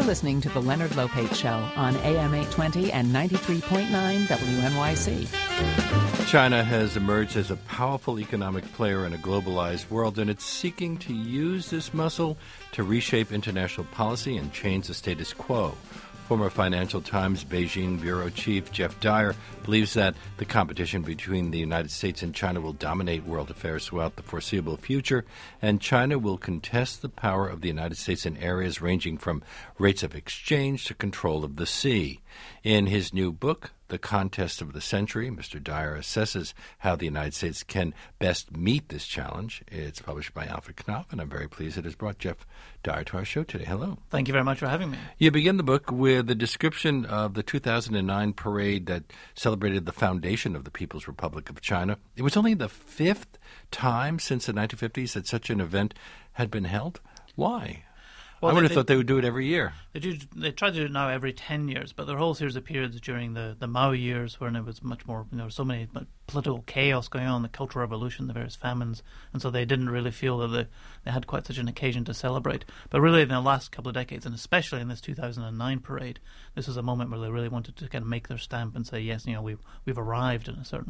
listening to The Leonard Lopate Show on AM 820 and 93.9 WNYC. China has emerged as a powerful economic player in a globalized world, and it's seeking to use this muscle to reshape international policy and change the status quo. Former Financial Times Beijing bureau chief Jeff Dyer believes that the competition between the United States and China will dominate world affairs throughout the foreseeable future, and China will contest the power of the United States in areas ranging from rates of exchange to control of the sea. In his new book, The Contest of the Century, Mr. Dyer assesses how the United States can best meet this challenge. It's published by Alfred Knopf, and I'm very pleased it has brought Jeff Dyer to our show today. Hello. Thank you very much for having me. You begin the book with a description of the 2009 parade that celebrated the foundation of the People's Republic of China. It was only the fifth time since the 1950s that such an event had been held. Why? Well, I would have thought they would do it every year. They try to do it now every 10 years, but there are a whole series of periods during the Mao years when it was much more, so many political chaos going on, the Cultural Revolution, the various famines, and so they didn't really feel that they had quite such an occasion to celebrate. But really in the last couple of decades, and especially in this 2009 parade, this was a moment where they really wanted to kind of make their stamp and say, yes, we've arrived in a certain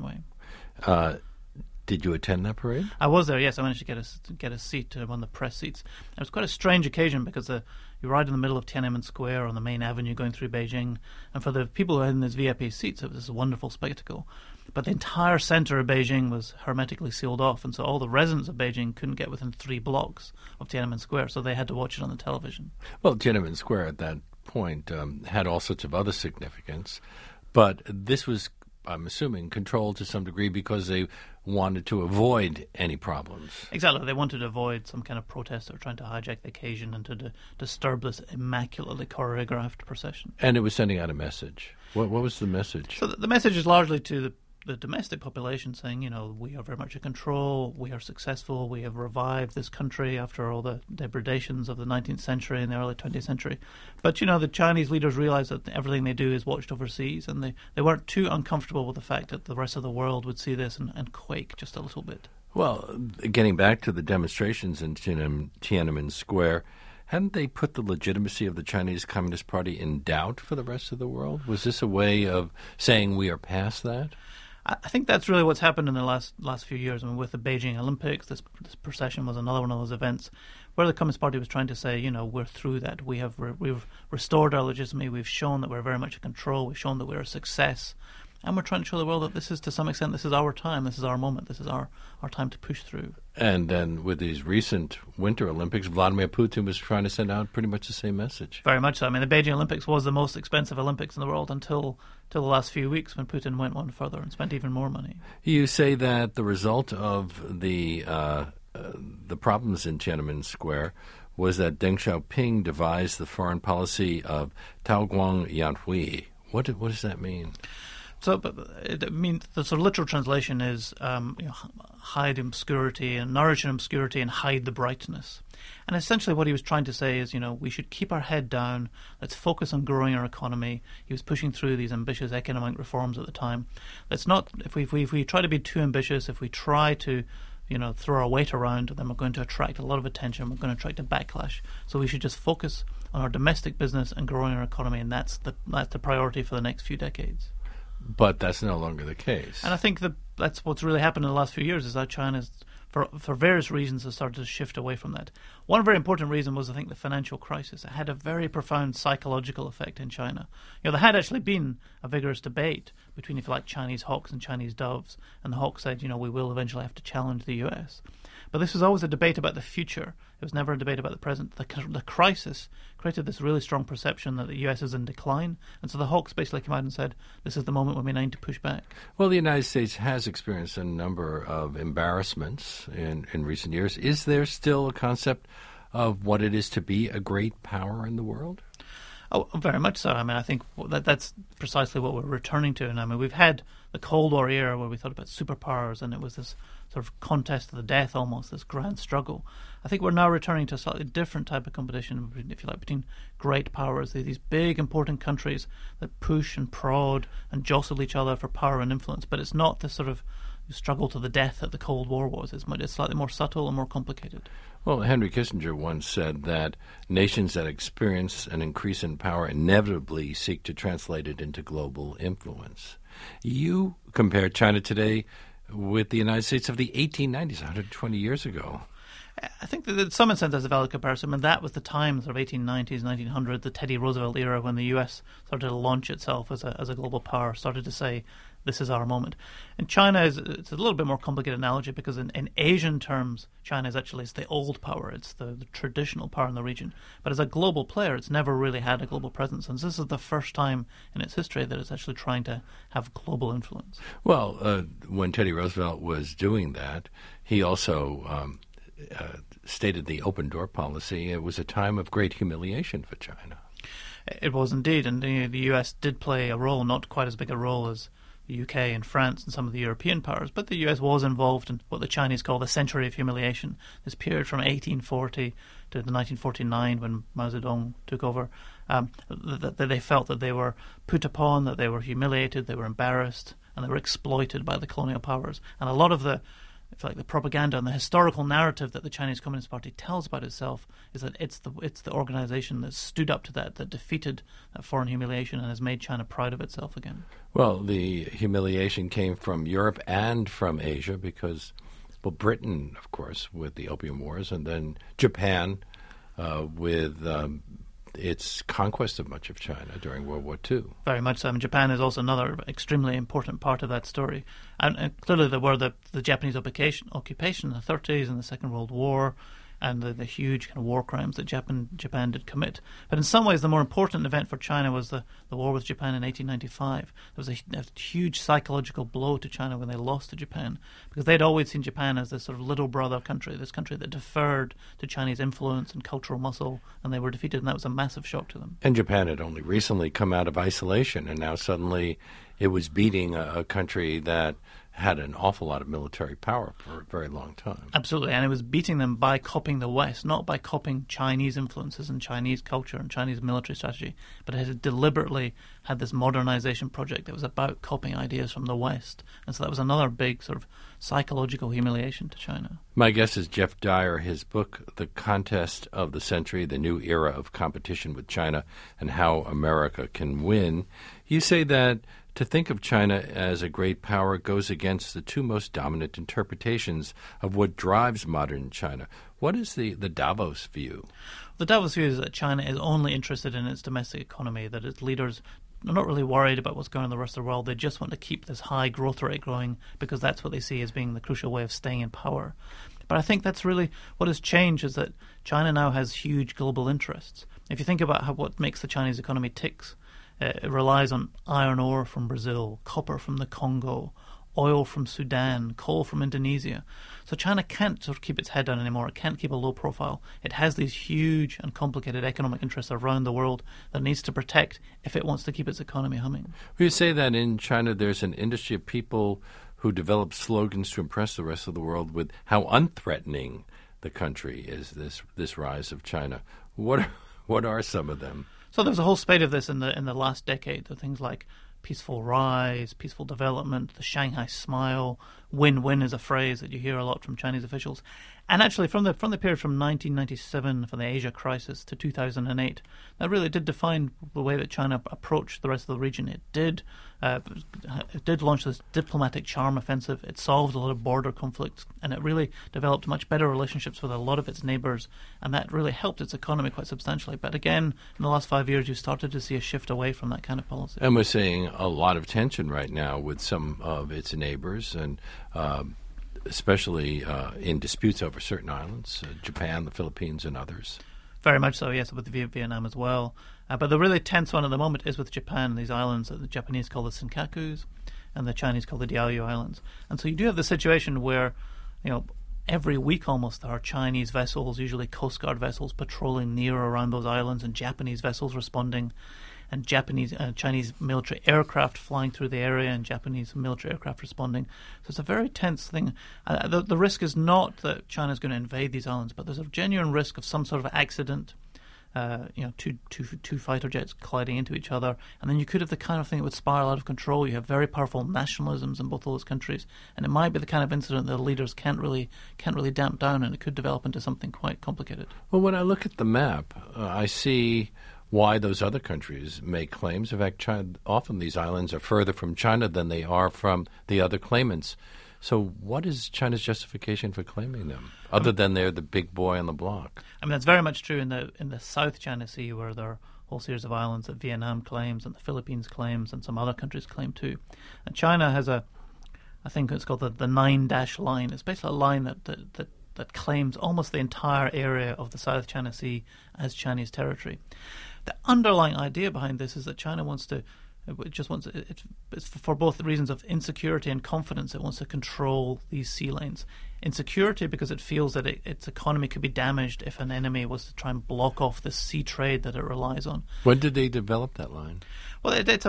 way. Did you attend that parade? I was there, yes. I managed to get a seat, one of the press seats. It was quite a strange occasion because you ride in the middle of Tiananmen Square on the main avenue going through Beijing, and for the people who had in these VIP seats, it was a wonderful spectacle. But the entire center of Beijing was hermetically sealed off, and so all the residents of Beijing couldn't get within 3 blocks of Tiananmen Square, so they had to watch it on the television. Well, Tiananmen Square at that point had all sorts of other significance, but this was, I'm assuming, controlled to some degree because they wanted to avoid any problems. Exactly. They wanted to avoid some kind of protest or trying to hijack the occasion and to disturb this immaculately choreographed procession. And it was sending out a message. What was the message? So the message is largely to the domestic population saying, we are very much in control, we are successful, we have revived this country after all the depredations of the 19th century and the early 20th century. But, the Chinese leaders realized that everything they do is watched overseas, and they weren't too uncomfortable with the fact that the rest of the world would see this and quake just a little bit. Well, getting back to the demonstrations in Tiananmen Square, hadn't they put the legitimacy of the Chinese Communist Party in doubt for the rest of the world? Was this a way of saying we are past that? I think that's really what's happened in the last few years. I mean, with the Beijing Olympics, this procession was another one of those events where the Communist Party was trying to say, we're through that. We've restored our legitimacy. We've shown that we're very much in control. We've shown that we're a success. And we're trying to show the world that this is, to some extent, this is our time. This is our moment. This is our time to push through. And then with these recent Winter Olympics, Vladimir Putin was trying to send out pretty much the same message. Very much so. I mean, the Beijing Olympics was the most expensive Olympics in the world until the last few weeks when Putin went one further and spent even more money. You say that the result of the problems in Tiananmen Square was that Deng Xiaoping devised the foreign policy of Taoguang Yanhui. What does that mean? So, it means the sort of literal translation is hide obscurity and nourish in obscurity and hide the brightness. And essentially what he was trying to say is, we should keep our head down. Let's focus on growing our economy. He was pushing through these ambitious economic reforms at the time. Let's not, if we try to be too ambitious, if we try to throw our weight around, then we're going to attract a lot of attention. We're going to attract a backlash. So we should just focus on our domestic business and growing our economy, and that's the priority for the next few decades. But that's no longer the case. And I think that's what's really happened in the last few years is that China's, for various reasons, has started to shift away from that. One very important reason was, I think, the financial crisis. It had a very profound psychological effect in China. There had actually been a vigorous debate between, if you like, Chinese hawks and Chinese doves, and the hawks said, we will eventually have to challenge the US. But this was always a debate about the future. It was never a debate about the present. The crisis created this really strong perception that the US is in decline, and so the hawks basically came out and said, this is the moment when we need to push back. Well, the United States has experienced a number of embarrassments in recent years. Is there still a concept of what it is to be a great power in the world? Oh, very much so. I mean, I think that's precisely what we're returning to. And I mean, we've had the Cold War era where we thought about superpowers, and it was this sort of contest to the death almost, this grand struggle. I think we're now returning to a slightly different type of competition, if you like, between great powers, these big, important countries that push and prod and jostle each other for power and influence. But it's not this sort of struggle to the death that the Cold War was. It's slightly more subtle and more complicated. Well, Henry Kissinger once said that nations that experience an increase in power inevitably seek to translate it into global influence. You compare China today with the United States of the 1890s, 120 years ago. I think that in some sense that's a valid comparison. I mean, that was the time, sort of 1890s, 1900, the Teddy Roosevelt era, when the U.S. started to launch itself as a global power, started to say, this is our moment. And China it's a little bit more complicated analogy because in Asian terms, China is actually the old power. It's the traditional power in the region. But as a global player, it's never really had a global presence. And this is the first time in its history that it's actually trying to have global influence. Well, when Teddy Roosevelt was doing that, he also stated the open door policy. It was a time of great humiliation for China. It was indeed. And the U.S. did play a role, not quite as big a role as the UK and France and some of the European powers, but the US was involved in what the Chinese call the century of humiliation, this period from 1840 to the 1949 when Mao Zedong took over, that they felt that they were put upon, that they were humiliated, they were embarrassed, and they were exploited by the colonial powers. And a lot of the propaganda and the historical narrative that the Chinese Communist Party tells about itself is that it's the organization that stood up to that defeated that foreign humiliation and has made China proud of itself again. Well, the humiliation came from Europe and from Asia because, well, Britain, of course, with the Opium Wars, and then Japan with its conquest of much of China during World War II. Very much so. I mean, Japan is also another extremely important part of that story. And clearly there were the Japanese occupation in the 30s and the Second World War and the huge kind of war crimes that Japan did commit. But in some ways, the more important event for China was the war with Japan in 1895. There was a huge psychological blow to China when they lost to Japan, because they'd always seen Japan as this sort of little brother country, this country that deferred to Chinese influence and cultural muscle, and they were defeated, and that was a massive shock to them. And Japan had only recently come out of isolation, and now suddenly it was beating a country that had an awful lot of military power for a very long time. Absolutely, and it was beating them by copying the West, not by copying Chinese influences and Chinese culture and Chinese military strategy, but it had deliberately had this modernization project that was about copying ideas from the West. And so that was another big sort of psychological humiliation to China. My guest is Jeff Dyer. His book, The Contest of the Century, The New Era of Competition with China and How America Can Win. You say that to think of China as a great power goes against the two most dominant interpretations of what drives modern China. What is the Davos view? The Davos view is that China is only interested in its domestic economy, that its leaders are not really worried about what's going on in the rest of the world. They just want to keep this high growth rate going because that's what they see as being the crucial way of staying in power. But I think that's really what has changed, is that China now has huge global interests. If you think about what makes the Chinese economy ticks, it relies on iron ore from Brazil, copper from the Congo, oil from Sudan, coal from Indonesia. So China can't sort of keep its head down anymore. It can't keep a low profile. It has these huge and complicated economic interests around the world that it needs to protect if it wants to keep its economy humming. You say that in China there's an industry of people who develop slogans to impress the rest of the world with how unthreatening the country is, this rise of China. What are some of them? So there was a whole spate of this in the last decade. There are things like peaceful rise, peaceful development, the Shanghai Smile, win-win is a phrase that you hear a lot from Chinese officials. And actually, from the period from 1997, from the Asia crisis, to 2008, that really did define the way that China approached the rest of the region. It did launch this diplomatic charm offensive. It solved a lot of border conflicts, and it really developed much better relationships with a lot of its neighbours, and that really helped its economy quite substantially. But again, in the last 5 years, you started to see a shift away from that kind of policy. And we're seeing a lot of tension right now with some of its neighbours, and especially in disputes over certain islands, Japan, the Philippines, and others. Very much so, yes, with Vietnam as well. But the really tense one at the moment is with Japan, these islands that the Japanese call the Senkakus and the Chinese call the Diaoyu Islands. And so you do have the situation where, every week almost there are Chinese vessels, usually Coast Guard vessels, patrolling near or around those islands, and Japanese vessels responding, and Chinese military aircraft flying through the area, and Japanese military aircraft responding. So it's a very tense thing. The risk is not that China's going to invade these islands, but there's a genuine risk of some sort of accident, two fighter jets colliding into each other, and then you could have the kind of thing that would spiral out of control. You have very powerful nationalisms in both of those countries, and it might be the kind of incident that the leaders can't really damp down, and it could develop into something quite complicated. Well, when I look at the map, I see why those other countries make claims. In fact, often these islands are further from China than they are from the other claimants. So what is China's justification for claiming them, other than they're the big boy on the block? I mean, that's very much true in the South China Sea, where there are a whole series of islands that Vietnam claims and the Philippines claims and some other countries claim too. And China has I think it's called the 9-dash line. It's basically a line that claims almost the entire area of the South China Sea as Chinese territory. The underlying idea behind this is that China it's for both the reasons of insecurity and confidence. It wants to control these sea lanes. Insecurity because it feels that its economy could be damaged if an enemy was to try and block off the sea trade that it relies on. When did they develop that line? Well,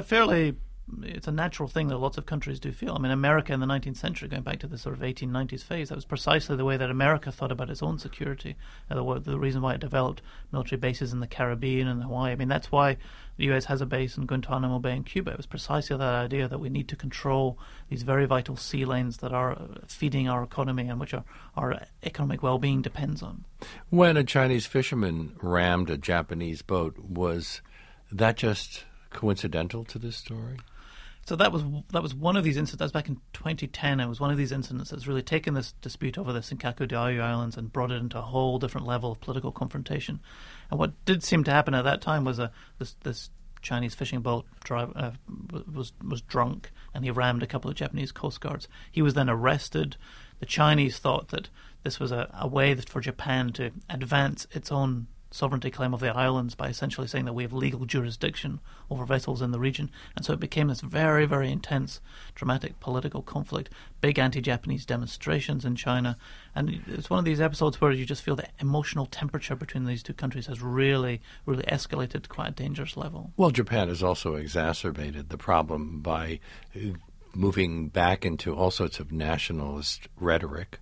it's a natural thing that lots of countries do feel. I mean, America in the 19th century, going back to the sort of 1890s phase, that was precisely the way that America thought about its own security. The reason why it developed military bases in the Caribbean and Hawaii. I mean, that's why the US has a base in Guantanamo Bay in Cuba. It was precisely that idea that we need to control these very vital sea lanes that are feeding our economy and which our economic well-being depends on. When a Chinese fisherman rammed a Japanese boat, was that just coincidental to this story? So that was one of these incidents. That was back in 2010. It was one of these incidents that's really taken this dispute over the Senkaku Diaoyu Islands and brought it into a whole different level of political confrontation. And what did seem to happen at that time was this Chinese fishing boat driver was drunk, and he rammed a couple of Japanese Coast Guards. He was then arrested. The Chinese thought that this was a way for Japan to advance its own sovereignty claim of the islands by essentially saying that we have legal jurisdiction over vessels in the region. And so it became this very, very intense, dramatic political conflict, big anti-Japanese demonstrations in China. And it's one of these episodes where you just feel the emotional temperature between these two countries has really, really escalated to quite a dangerous level. Well, Japan has also exacerbated the problem by moving back into all sorts of nationalist rhetoric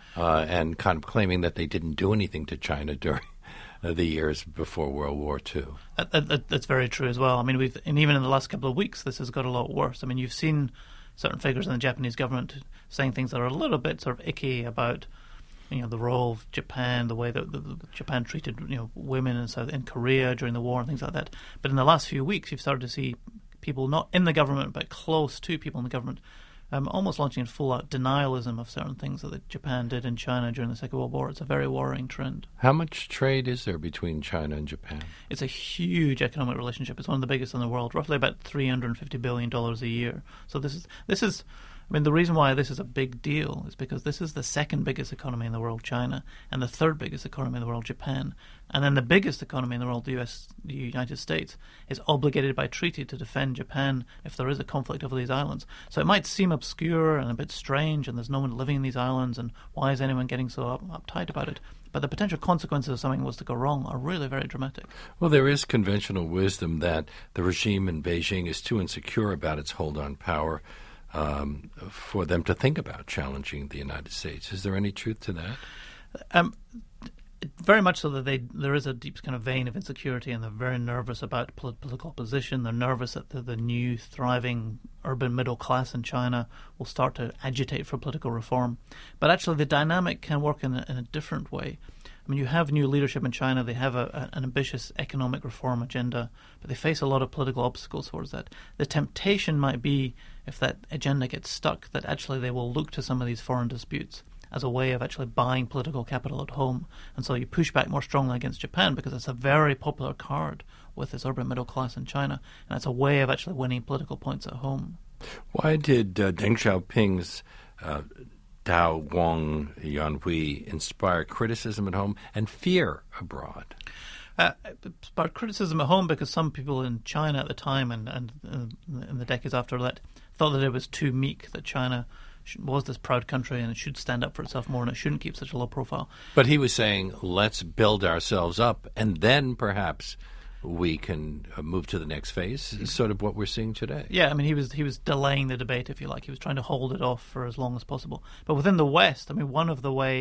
and kind of claiming that they didn't do anything to China during the years before World War II. That's very true as well. I mean, even in the last couple of weeks, this has got a lot worse. I mean, you've seen certain figures in the Japanese government saying things that are a little bit sort of icky about, the role of Japan, the way that Japan treated, women in Korea during the war and things like that. But in the last few weeks, you've started to see people not in the government but close to people in the government almost launching full-out denialism of certain things that Japan did in China during the Second World War. It's a very worrying trend. How much trade is there between China and Japan? It's a huge economic relationship. It's one of the biggest in the world, roughly about $350 billion a year. So this is I mean, the reason why this is a big deal is because this is the second biggest economy in the world, China, and the third biggest economy in the world, Japan. And then the biggest economy in the world, the United States, is obligated by treaty to defend Japan if there is a conflict over these islands. So it might seem obscure and a bit strange, and there's no one living in these islands, and why is anyone getting so uptight about it? But the potential consequences of something was to go wrong are really very dramatic. Well, there is conventional wisdom that the regime in Beijing is too insecure about its hold on power for them to think about challenging the United States. Is there any truth to that? Very much so that there is a deep kind of vein of insecurity, and they're very nervous about political opposition. They're nervous that the new, thriving urban middle class in China will start to agitate for political reform. But actually the dynamic can work in a different way. I mean, you have new leadership in China. They have an ambitious economic reform agenda, but they face a lot of political obstacles towards that. The temptation might be, if that agenda gets stuck, that actually they will look to some of these foreign disputes as a way of actually buying political capital at home. And so you push back more strongly against Japan because it's a very popular card with this urban middle class in China, and it's a way of actually winning political points at home. Why did Deng Xiaoping's Dao Guang Yanhui inspire criticism at home and fear abroad? It sparked criticism at home because some people in China at the time and in the decades after that thought that it was too meek, that China was this proud country and it should stand up for itself more and it shouldn't keep such a low profile. But he was saying, let's build ourselves up and then perhaps we can move to the next phase, is sort of what we're seeing today. Yeah, I mean, he was delaying the debate, if you like. He was trying to hold it off for as long as possible. But within the West, I mean, one of the way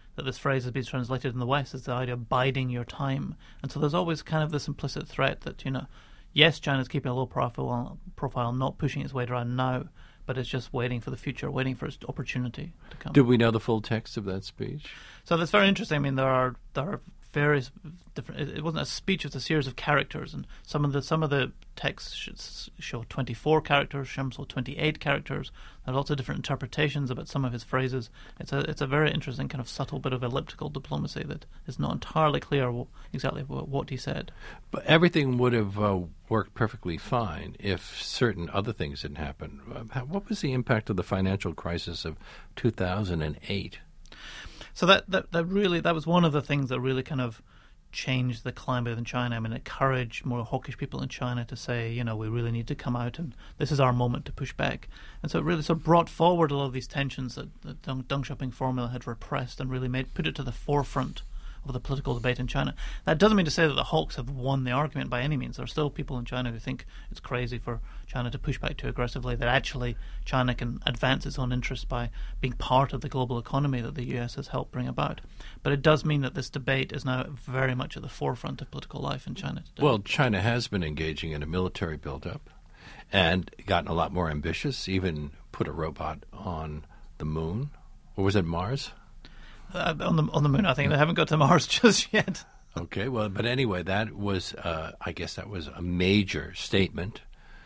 that this phrase has been translated in the West as the idea of biding your time. And so there's always kind of this implicit threat that, yes, China's keeping a low profile, not pushing its weight around now, but it's just waiting for the future, waiting for its opportunity to come. Do we know the full text of that speech? So that's very interesting. I mean, there are various different. It wasn't a speech; it's a series of characters, and some of the texts show 24 characters, some show 28 characters. There are lots of different interpretations about some of his phrases. It's a very interesting kind of subtle bit of elliptical diplomacy that is not entirely clear exactly what he said. But everything would have worked perfectly fine if certain other things didn't happen. What was the impact of the financial crisis of 2008? So that was one of the things that really kind of changed the climate in China. I mean, it encouraged more hawkish people in China to say, we really need to come out and this is our moment to push back. And so it really sort of brought forward a lot of these tensions that the Deng Xiaoping formula had repressed and really put it to the forefront of the political debate in China. That doesn't mean to say that the hawks have won the argument by any means. There are still people in China who think it's crazy for China to push back too aggressively, that actually China can advance its own interests by being part of the global economy that the US has helped bring about. But it does mean that this debate is now very much at the forefront of political life in China today. Well, China has been engaging in a military buildup and gotten a lot more ambitious, even put a robot on the moon. Or was it Mars? On the moon, I think. They haven't got to Mars just yet. Okay, well, but anyway, that was, I guess that was a major statement.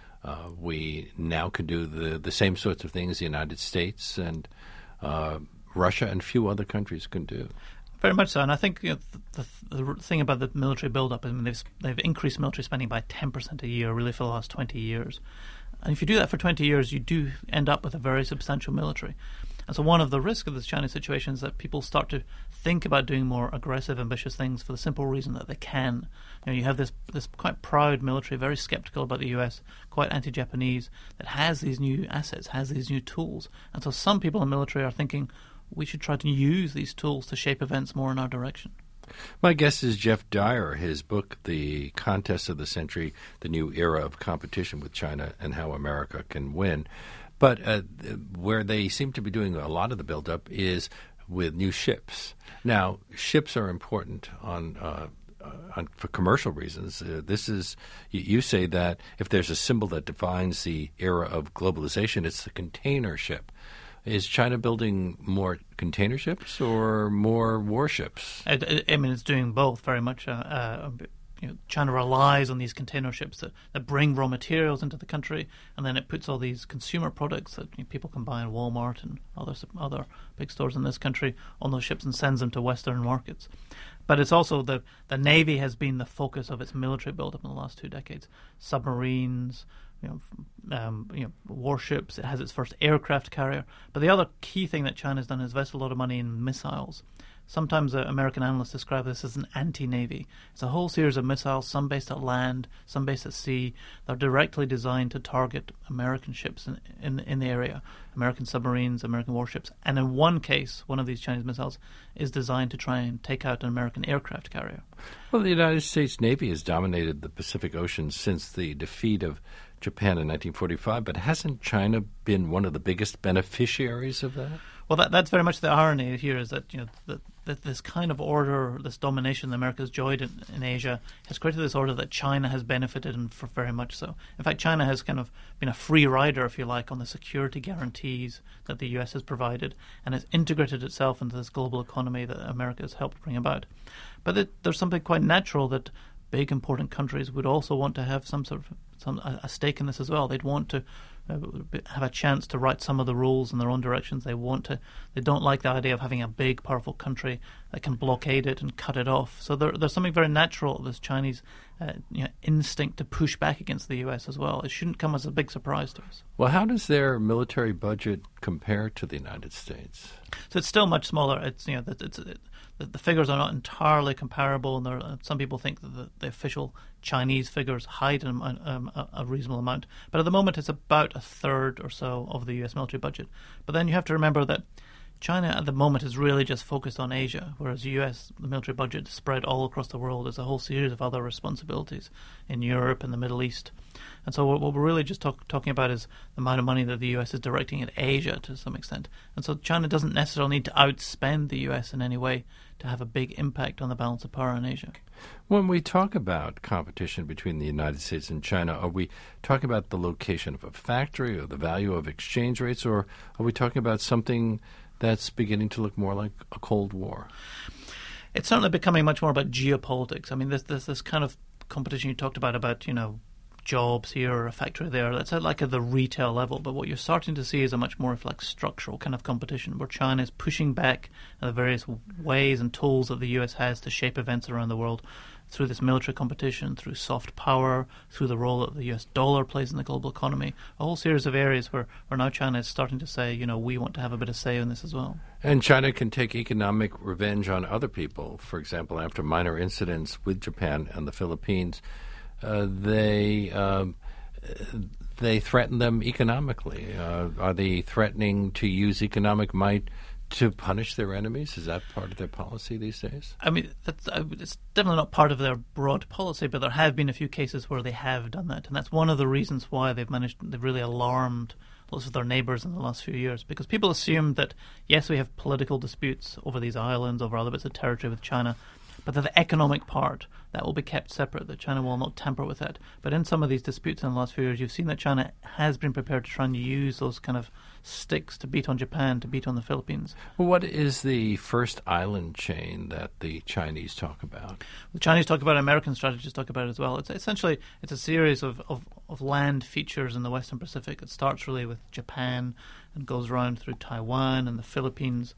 We now can do the same sorts of things the United States and Russia and a few other countries can do. Very much so, and I think the thing about the military build-up, I mean, they've increased military spending by 10% a year, really, for the last 20 years. And if you do that for 20 years, you do end up with a very substantial military. And so one of the risks of this Chinese situation is that people start to think about doing more aggressive, ambitious things for the simple reason that they can. You have this quite proud military, very skeptical about the US, quite anti-Japanese, that has these new assets, has these new tools. And so some people in the military are thinking we should try to use these tools to shape events more in our direction. My guest is Geoff Dyer. His book, The Contest of the Century, The New Era of Competition with China and How America Can Win. But where they seem to be doing a lot of the buildup is with new ships. Now, ships are important for commercial reasons. This is you say that if there's a symbol that defines the era of globalization, it's the container ship. Is China building more container ships or more warships? I mean, it's doing both very much. China relies on these container ships that bring raw materials into the country, and then it puts all these consumer products that people can buy in Walmart and other big stores in this country on those ships and sends them to Western markets. But it's also the Navy has been the focus of its military buildup in the last 2 decades. Submarines, warships. It has its first aircraft carrier. But the other key thing that China's done is invest a lot of money in missiles. Sometimes American analysts describe this as an anti-navy. It's a whole series of missiles, some based at land, some based at sea. They're directly designed to target American ships in the area, American submarines, American warships. And in one case, one of these Chinese missiles is designed to try and take out an American aircraft carrier. Well, the United States Navy has dominated the Pacific Ocean since the defeat of Japan in 1945, but hasn't China been one of the biggest beneficiaries of that? Well, that's very much the irony here, is that that this kind of order, this domination that America has enjoyed in Asia, has created this order that China has benefited in for very much so. In fact, China has kind of been a free rider, if you like, on the security guarantees that the US has provided, and has integrated itself into this global economy that America has helped bring about. But there's something quite natural that big important countries would also want to have some sort of a stake in this as well. They'd want to have a chance to write some of the rules in their own directions. They don't like the idea of having a big, powerful country that can blockade it and cut it off. So there's something very natural, this Chinese instinct to push back against the U.S. as well. It shouldn't come as a big surprise to us. Well, how does their military budget compare to the United States? So it's still much smaller. The figures are not entirely comparable, and some people think that the official Chinese figures hide a reasonable amount. But at the moment, it's about a third or so of the U.S. military budget. But then you have to remember that China at the moment is really just focused on Asia, whereas the US, the military budget is spread all across the world. There's a whole series of other responsibilities in Europe and the Middle East. And so what we're really just talking about is the amount of money that the US is directing at Asia to some extent. And so China doesn't necessarily need to outspend the US in any way to have a big impact on the balance of power in Asia. When we talk about competition between the United States and China, are we talking about the location of a factory or the value of exchange rates, or are we talking about something that's beginning to look more like a Cold War? It's certainly becoming much more about geopolitics. I mean, this kind of competition you talked about, jobs here or a factory there, that's at the retail level. But what you're starting to see is a much more structural kind of competition where China is pushing back the various ways and tools that the US has to shape events around the world through this military competition, through soft power, through the role that the US dollar plays in the global economy, a whole series of areas where now China is starting to say, we want to have a bit of say in this as well. And China can take economic revenge on other people. For example, after minor incidents with Japan and the Philippines, they threaten them economically. Are they threatening to use economic might to punish their enemies? Is that part of their policy these days? I mean, it's definitely not part of their broad policy, but there have been a few cases where they have done that. And that's one of the reasons why they've really alarmed lots of their neighbours in the last few years, because people assume that, yes, we have political disputes over these islands, over other bits of territory with China, but that the economic part, that will be kept separate, that China will not tamper with that. But in some of these disputes in the last few years, you've seen that China has been prepared to try and use those kind of sticks to beat on Japan, to beat on the Philippines. Well, what is the first island chain that the Chinese talk about? The Chinese talk about it, American strategists talk about it as well. It's essentially a series of land features in the Western Pacific. It starts really with Japan and goes around through Taiwan and the Philippines.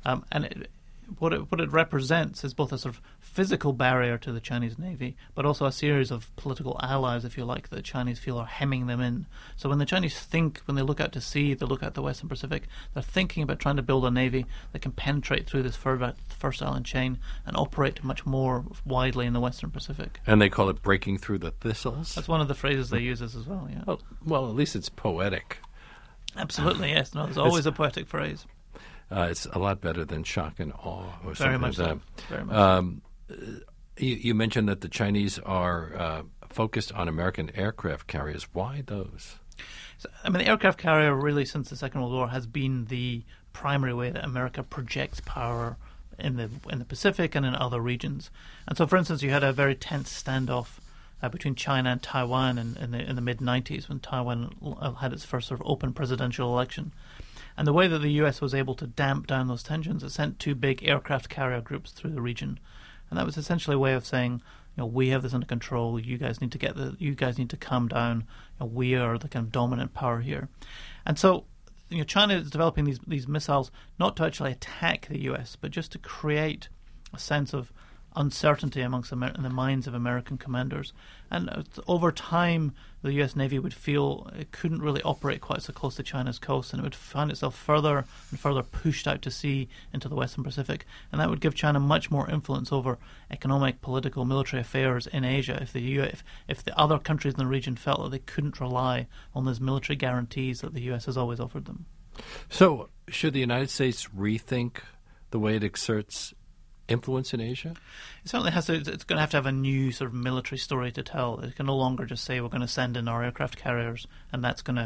What it represents is both a sort of physical barrier to the Chinese Navy, but also a series of political allies, if you like, that the Chinese feel are hemming them in. So when the Chinese when they look out to sea, they look at the Western Pacific, they're thinking about trying to build a navy that can penetrate through this first island chain and operate much more widely in the Western Pacific. And they call it breaking through the thistles? That's one of the phrases they use as well, yeah. Oh, well, at least it's poetic. Absolutely, yes. No, there's always a poetic phrase. It's a lot better than shock and awe or something like that. Very much so. You mentioned that the Chinese are focused on American aircraft carriers. Why those? The aircraft carrier really since the Second World War has been the primary way that America projects power in the Pacific and in other regions. And so, for instance, you had a very tense standoff between China and Taiwan in the mid-90s when Taiwan had its first sort of open presidential election. And the way that the US was able to damp down those tensions, it sent two big aircraft carrier groups through the region. And that was essentially a way of saying, we have this under control, you guys need to calm down, we are the kind of dominant power here. And so, China is developing these missiles not to actually attack the US, but just to create a sense of uncertainty amongst in the minds of American commanders. And over time, the US Navy would feel it couldn't really operate quite so close to China's coast, and it would find itself further and further pushed out to sea into the Western Pacific. And that would give China much more influence over economic, political, military affairs in Asia if the other countries in the region felt that they couldn't rely on those military guarantees that the US has always offered them. So should the United States rethink the way it exerts influence in Asia? It certainly has to. It's going to have a new sort of military story to tell. It can no longer just say we're going to send in our aircraft carriers, and that's going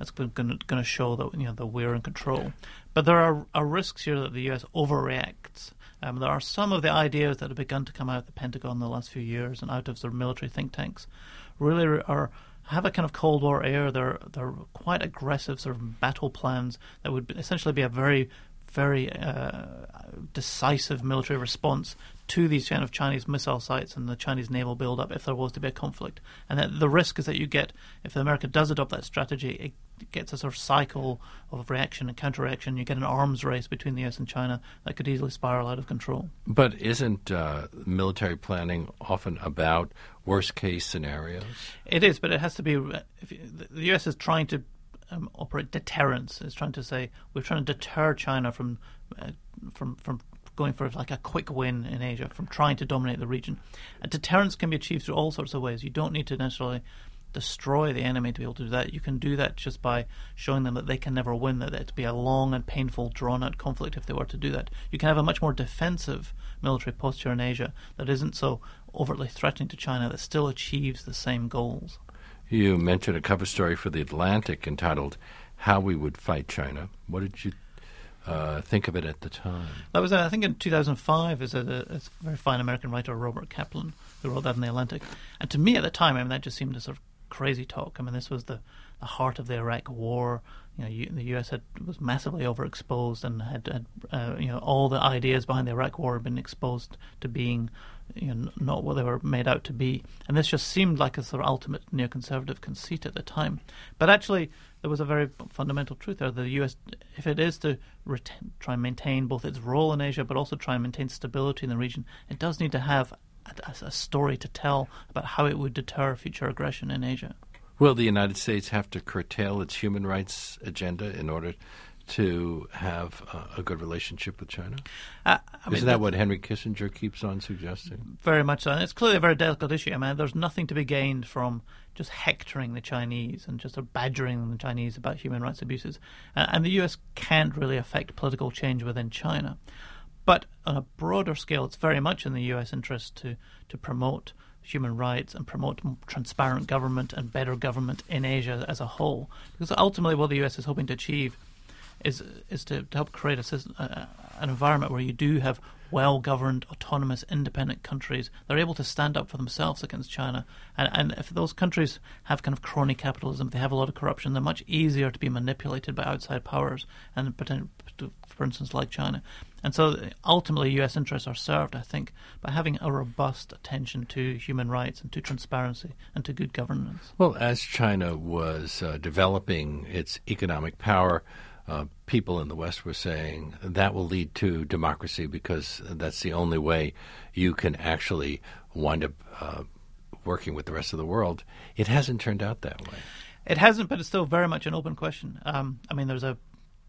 to show that we're in control. But there are risks here that the US overreacts. There are some of the ideas that have begun to come out of the Pentagon in the last few years and out of their military think tanks, really have a kind of Cold War air. They're quite aggressive sort of battle plans that would essentially be a very decisive military response to these kind of Chinese missile sites and the Chinese naval build-up if there was to be a conflict. And that the risk is that you get, if America does adopt that strategy, it gets a sort of cycle of reaction and counter-reaction. You get an arms race between the US and China that could easily spiral out of control. But isn't military planning often about worst-case scenarios? It is, but it has to be... the US is trying to operate deterrence. Is trying to say we're trying to deter China from going for like a quick win in Asia, from trying to dominate the region. And deterrence can be achieved through all sorts of ways. You don't need to necessarily destroy the enemy to be able to do that. You can do that just by showing them that they can never win, that it'd be a long and painful, drawn-out conflict if they were to do that. You can have a much more defensive military posture in Asia that isn't so overtly threatening to China, that still achieves the same goals. You mentioned a cover story for The Atlantic entitled How We Would Fight China. What did you think of it at the time? That was, I think, in 2005. Is a very fine American writer, Robert Kaplan, who wrote that in The Atlantic. And to me at the time, that just seemed a sort of crazy talk. This was the heart of the Iraq War. The U.S. was massively overexposed and had all the ideas behind the Iraq War had been exposed to being not what they were made out to be. And this just seemed like a sort of ultimate neoconservative conceit at the time. But actually, there was a very fundamental truth there. The U.S., if it is to try and maintain both its role in Asia but also try and maintain stability in the region, it does need to have a story to tell about how it would deter future aggression in Asia. Will the United States have to curtail its human rights agenda in order to have a good relationship with China? Isn't that what Henry Kissinger keeps on suggesting? Very much so. And it's clearly a very delicate issue. There's nothing to be gained from just hectoring the Chinese and just badgering the Chinese about human rights abuses. And the U.S. can't really affect political change within China. But on a broader scale, it's very much in the U.S. interest to promote human rights and promote transparent government and better government in Asia as a whole. Because ultimately what the U.S. is hoping to achieve is to help create an environment where you do have well-governed, autonomous, independent countries that are able to stand up for themselves against China. And if those countries have kind of crony capitalism, if they have a lot of corruption, they're much easier to be manipulated by outside powers, and for instance, like China. And so ultimately U.S. interests are served, I think, by having a robust attention to human rights and to transparency and to good governance. Well, as China was developing its economic power, people in the West were saying that will lead to democracy because that's the only way you can actually wind up working with the rest of the world. It hasn't turned out that way. It hasn't, but it's still very much an open question. There's a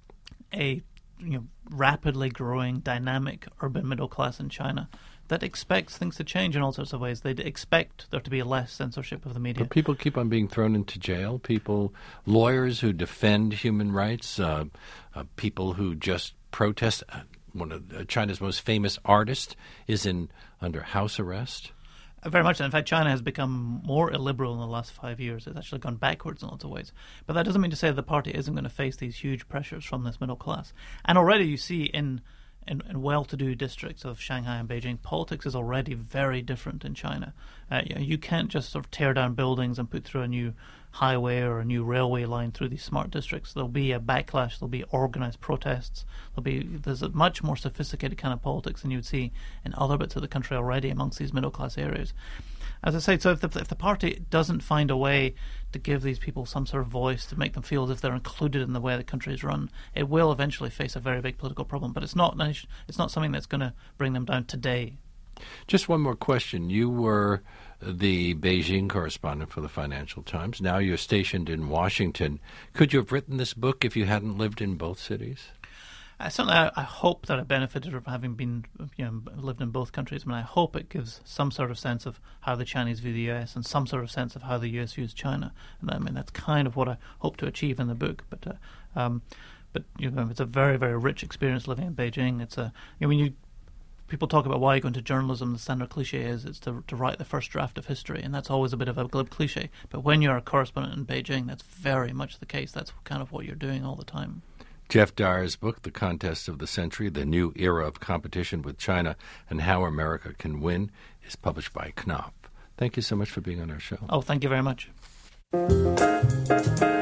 rapidly growing, dynamic urban middle class in China that expects things to change in all sorts of ways. They expect there to be less censorship of the media. But people keep on being thrown into jail. Lawyers who defend human rights, people who just protest. One of China's most famous artists is under house arrest. Very much. In fact, China has become more illiberal in the last 5 years. It's actually gone backwards in lots of ways. But that doesn't mean to say the party isn't going to face these huge pressures from this middle class. And already you see in well-to-do districts of Shanghai and Beijing, politics is already very different in China. You can't just sort of tear down buildings and put through a new highway or a new railway line through these smart districts. There'll be a backlash. There'll be organized protests. There's a much more sophisticated kind of politics than you would see in other bits of the country already amongst these middle-class areas. As I say, so if the party doesn't find a way to give these people some sort of voice, to make them feel as if they're included in the way the country is run, it will eventually face a very big political problem. But it's not something that's going to bring them down today. Just one more question. You were the Beijing correspondent for the Financial Times. Now you're stationed in Washington. Could you have written this book if you hadn't lived in both cities? Certainly, I hope that I benefited from having been, lived in both countries. I hope it gives some sort of sense of how the Chinese view the U.S. and some sort of sense of how the U.S. views China. And that's kind of what I hope to achieve in the book. But it's a very, very rich experience living in Beijing. It's people talk about why you go into journalism, the standard cliche is it's to write the first draft of history, and that's always a bit of a glib cliche. But when you're a correspondent in Beijing, that's very much the case. That's kind of what you're doing all the time. Jeff Dyer's book, The Contest of the Century, The New Era of Competition with China and How America Can Win, is published by Knopf. Thank you so much for being on our show. Oh, thank you very much.